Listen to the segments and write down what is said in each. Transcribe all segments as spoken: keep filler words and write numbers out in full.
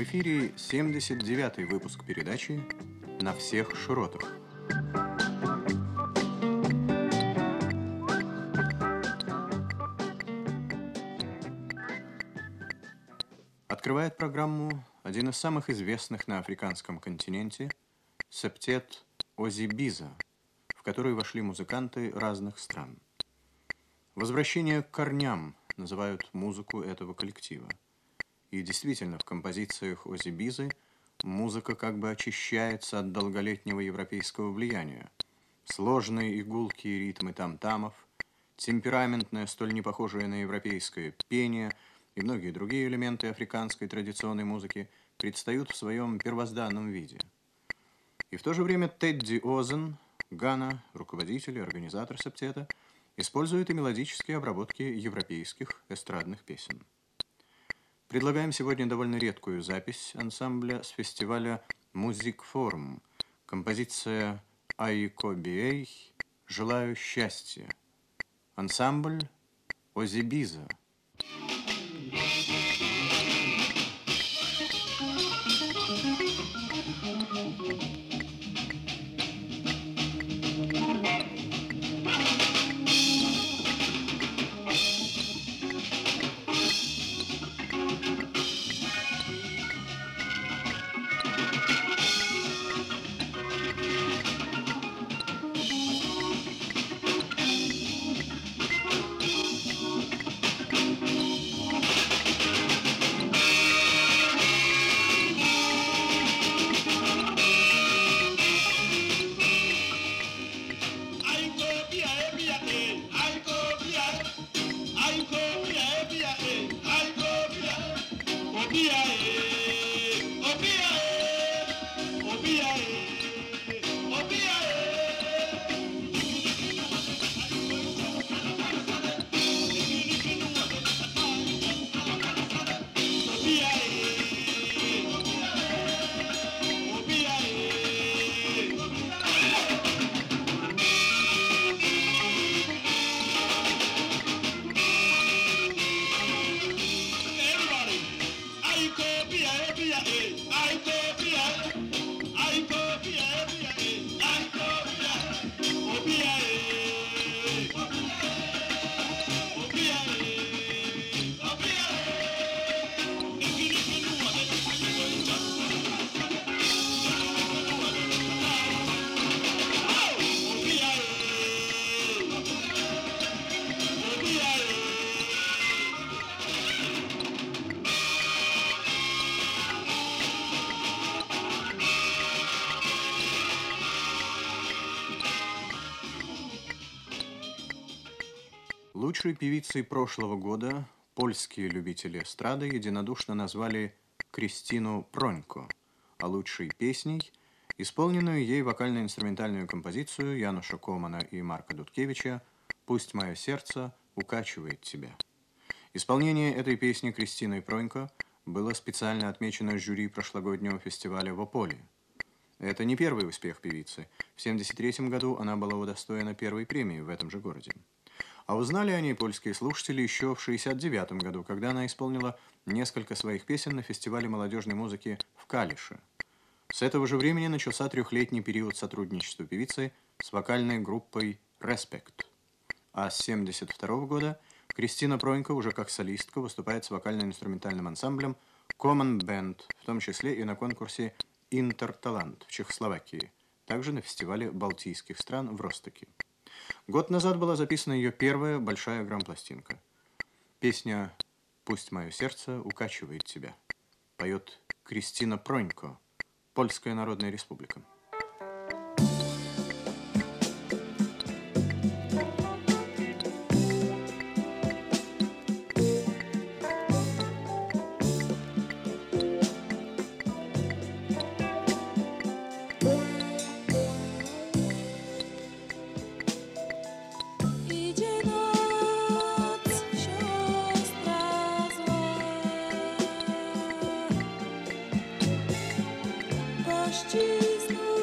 эфире семьдесят девятый выпуск передачи «На всех широтах». Открывает программу один из самых известных на африканском континенте септет Оззи Биза, в который вошли музыканты разных стран. «Возвращение к корням» называют музыку этого коллектива. И действительно, в композициях Оззи Бизы музыка как бы очищается от долголетнего европейского влияния. Сложные игулкие ритмы там-тамов, темпераментное, столь не похожее на европейское пение и многие другие элементы африканской традиционной музыки предстают в своем первозданном виде. И в то же время Тедди Озен, Гана, руководитель и организатор септета, использует и мелодические обработки европейских эстрадных песен. Предлагаем сегодня довольно редкую запись ансамбля с фестиваля «Музикфорум». Композиция «Айко Биэй» «Желаю счастья». Ансамбль Оззи Биза. Лучшей певицей прошлого года польские любители эстрады единодушно назвали Кристину Пронько, а лучшей песней – исполненную ей вокально-инструментальную композицию Януша Комана и Марка Дудкевича «Пусть мое сердце укачивает тебя». Исполнение этой песни Кристиной Пронько было специально отмечено жюри прошлогоднего фестиваля в Ополе. Это не первый успех певицы. В семьдесят третьем году она была удостоена первой премии в этом же городе. А узнали о ней польские слушатели еще в шестьдесят девятом году, когда она исполнила несколько своих песен на фестивале молодежной музыки в Калише. С этого же времени начался трехлетний период сотрудничества певицы с вокальной группой «Респект». А с семьдесят второго года Кристина Пронько уже как солистка выступает с вокально-инструментальным ансамблем Common Band, в том числе и на конкурсе «Интерталант» в Чехословакии, также на фестивале балтийских стран в Ростоке. Год назад была записана ее первая большая грампластинка. Песня «Пусть мое сердце укачивает тебя» поет Кристина Пронько, Польская Народная Республика. Ściśnął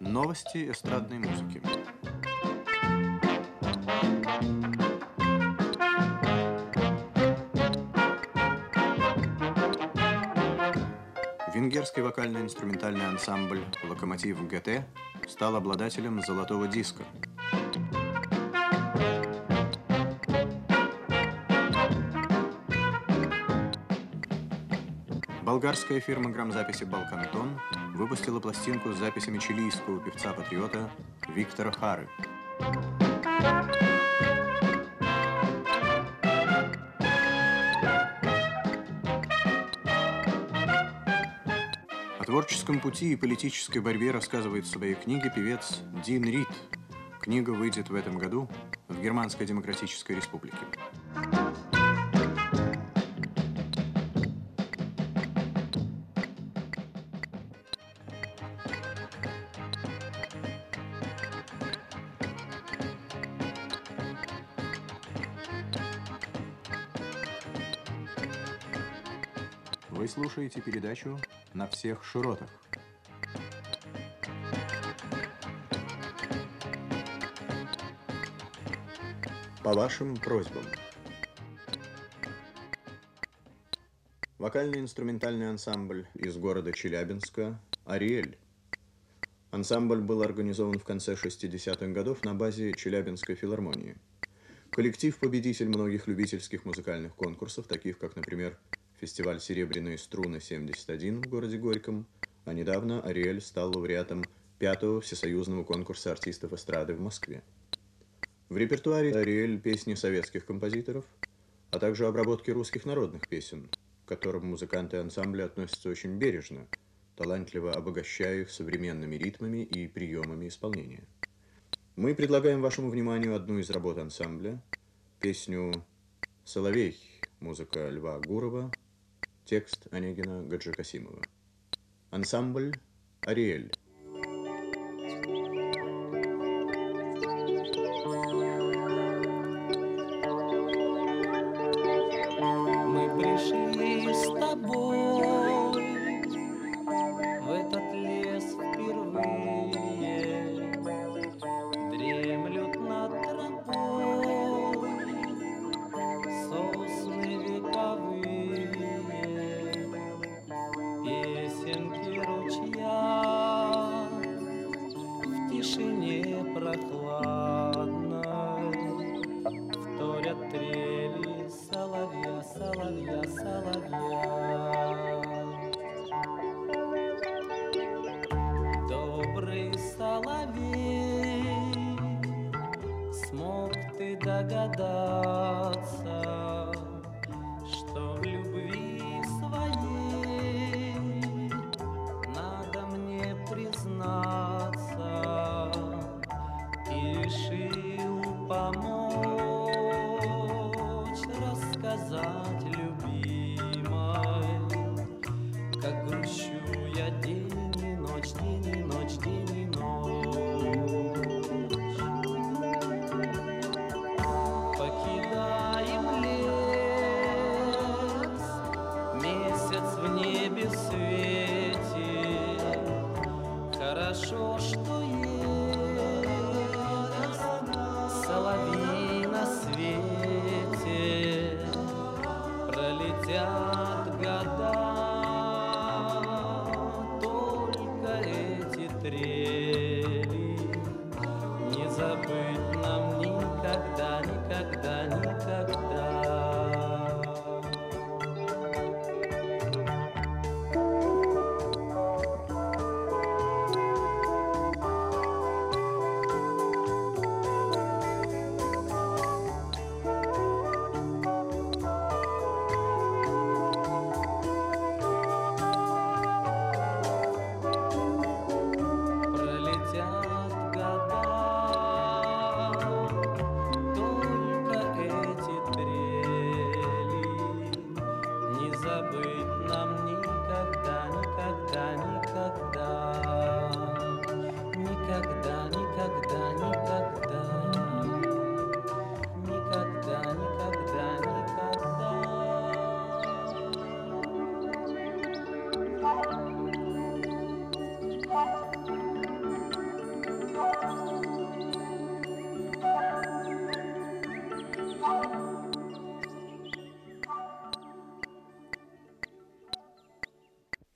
Новости эстрадной музыки. Венгерский вокально-инструментальный ансамбль «Локомотив ГТ» стал обладателем золотого диска. Болгарская фирма грамзаписи «Балкантон» выпустила пластинку с записями чилийского певца-патриота Виктора Хары. О творческом пути и политической борьбе рассказывает в своей книге певец Дин Рид. Книга выйдет в этом году в Германской Демократической Республике. Вы слушаете передачу «На всех широтах». По вашим просьбам. Вокально-инструментальный ансамбль из города Челябинска «Ариэль». Ансамбль был организован в конце шестидесятых годов на базе Челябинской филармонии. Коллектив-победитель многих любительских музыкальных конкурсов, таких как, например, фестиваль «Серебряные струны семьдесят один» в городе Горьком, а недавно «Ариэль» стал лауреатом пятого всесоюзного конкурса артистов эстрады в Москве. В репертуаре «Ариэль» песни советских композиторов, а также обработки русских народных песен, к которым музыканты ансамбля относятся очень бережно, талантливо обогащая их современными ритмами и приемами исполнения. Мы предлагаем вашему вниманию одну из работ ансамбля, песню «Соловей», музыка Льва Гурова, текст Онегина Гаджикасимова. Ансамбль «Ариэль». Мы пришли с тобой в этот лес впервые, дремлют над тропой сосны вековые, песенки ручья в тишине прохладной вторят трели соловья, соловья, соловья. Добрый соловей, смог ты догадаться, что в любви своей надо мне признаться, и решил помочь рассказать любимой, как грущу я день и ночь, день и ночь, день и ночь. Покидаем лес, месяц в небе светит, хорошо, что есть соловей на свете. Пролетят года, только эти трели не забыть нам никогда, никогда, никогда.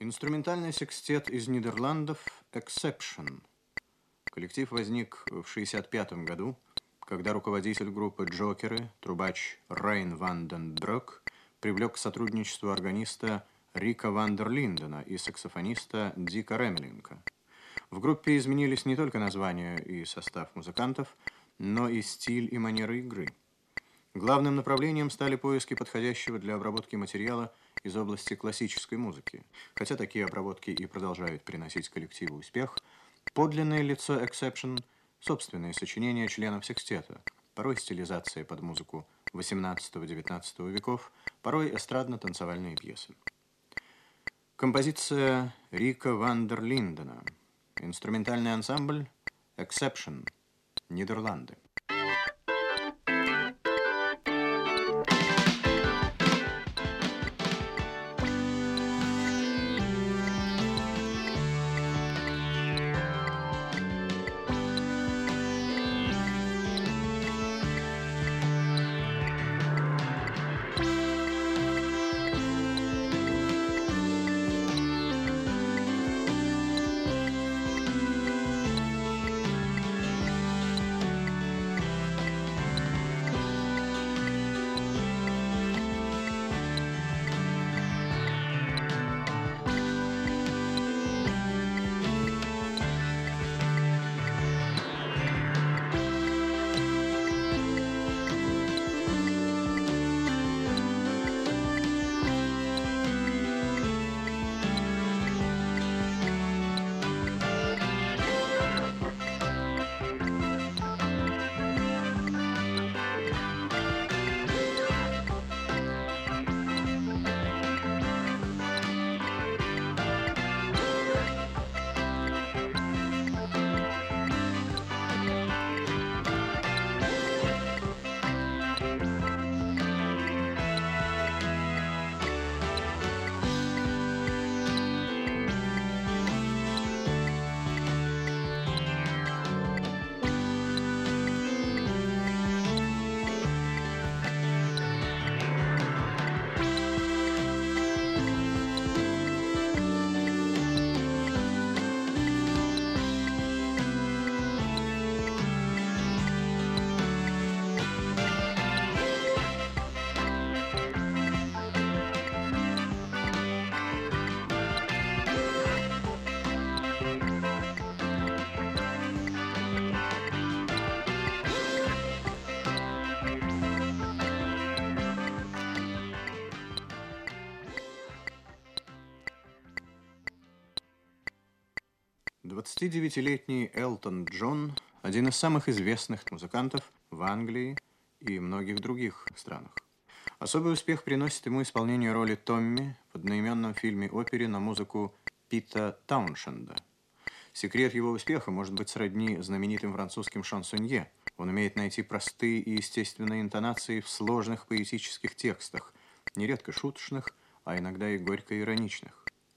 Инструментальный секстет из Нидерландов «Exception». Коллектив возник в шестьдесят пятом году, когда руководитель группы «Джокеры», трубач Рейн ван ден Брёк, привлек к сотрудничеству органиста Рика ван дер Линдена и саксофониста Дика Ремелинга. В группе изменились не только название и состав музыкантов, но и стиль и манера игры. Главным направлением стали поиски подходящего для обработки материала из области классической музыки. Хотя такие обработки и продолжают приносить коллективу успех, подлинное лицо «Exception» — собственные сочинения членов секстета, порой стилизация под музыку восемнадцатого-девятнадцатого веков, порой эстрадно-танцевальные пьесы. Композиция Рика ван дер Линдена. Инструментальный ансамбль «Exception», Нидерланды. двадцатидевятилетний Элтон Джон – один из самых известных музыкантов в Англии и многих других странах. Особый успех приносит ему исполнение роли Томми в одноименном фильме-опере на музыку Пита Тауншенда. Секрет его успеха может быть сродни знаменитым французским шансонье. Он умеет найти простые и естественные интонации в сложных поэтических текстах, нередко шуточных, а иногда и горько-ироничных.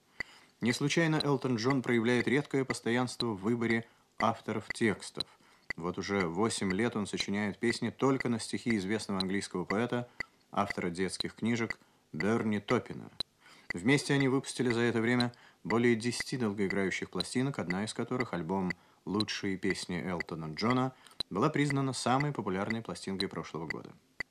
Не случайно Элтон Джон проявляет редкое постоянство в выборе авторов текстов. Вот уже восемь лет он сочиняет песни только на стихи известного английского поэта, автора детских книжек Берни Топпина. Вместе они выпустили за это время более десяти долгоиграющих пластинок, одна из которых, альбом «Лучшие песни Элтона Джона», была признана самой популярной пластинкой прошлого года.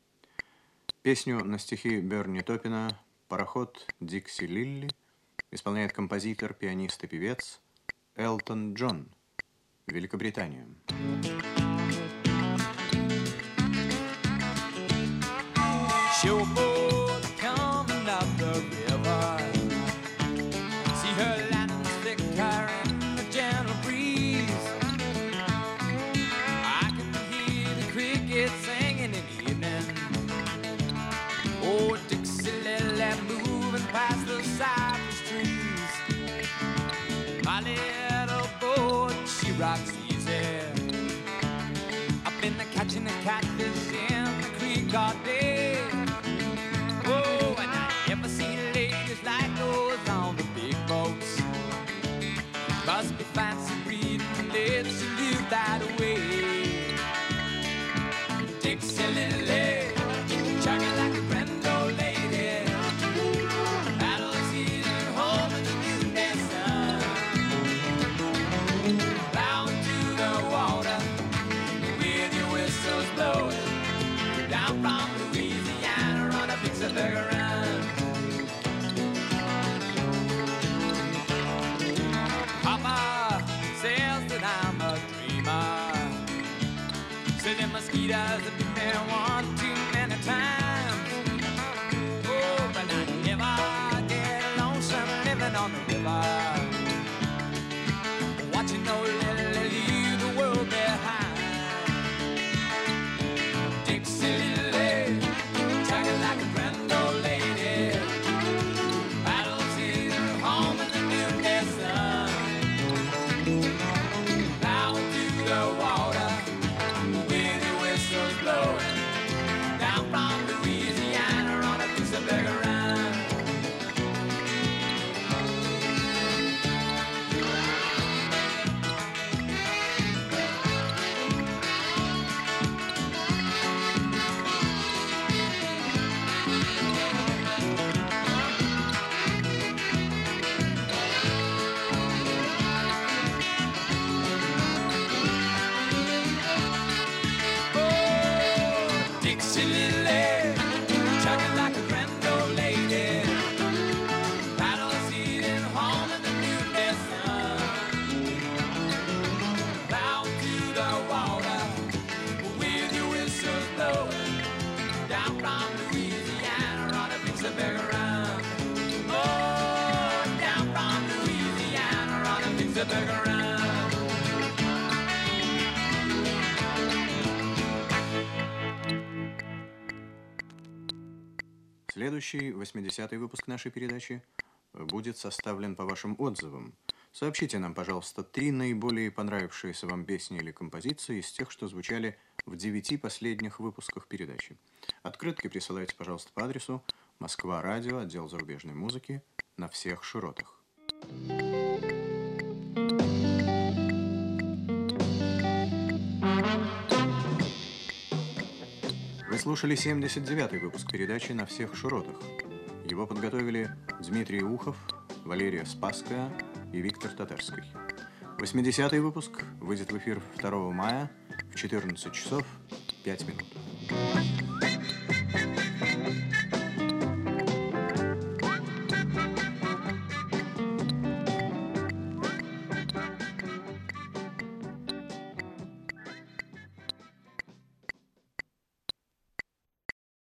Песню на стихи Берни Топпина «Пароход Дикси Лилли» исполняет композитор, пианист и певец Элтон Джон, Великобритания. Showboat coming up the river. See her lanterns flicker in the gentle breeze. I can hear the crickets singing in the evening. Oh, Dixie Lily moving past the cypress trees. My little boat, she rocks easy. I've been catching the catfish in the creek all day. Oh, and I never seen ladies like those on the big boats. Must be fancy breeding lips to live that way. Dixie Lily, chugging like a grand old lady. Paddle season home in the new He doesn't been there one too many times. Oh, but I never get lonesome living on the river, watching no Lily leave the world behind. Dixie Lily, talking like a grand old lady, paddles in her home in the noonday sun. Down to the water with your whistles blowing, down from Louisiana on a piece of big run. Dixie Lily, chugging like a grand old lady, paddles eating home in the noonday sun. Down to the water with your whistles blowing, down from Louisiana on a piece of big run. Oh, down from Louisiana on a piece of big run. Следующий, восьмидесятый выпуск нашей передачи будет составлен по вашим отзывам. Сообщите нам, пожалуйста, три наиболее понравившиеся вам песни или композиции из тех, что звучали в девяти последних выпусках передачи. Открытки присылайте, пожалуйста, по адресу Москва, радио, отдел зарубежной музыки, на всех широтах. Вы слушали семьдесят девятый выпуск передачи «На всех широтах». Его подготовили Дмитрий Ухов, Валерия Спасская и Виктор Татарский. восьмидесятый выпуск выйдет в эфир второго мая в четырнадцать часов пять минут.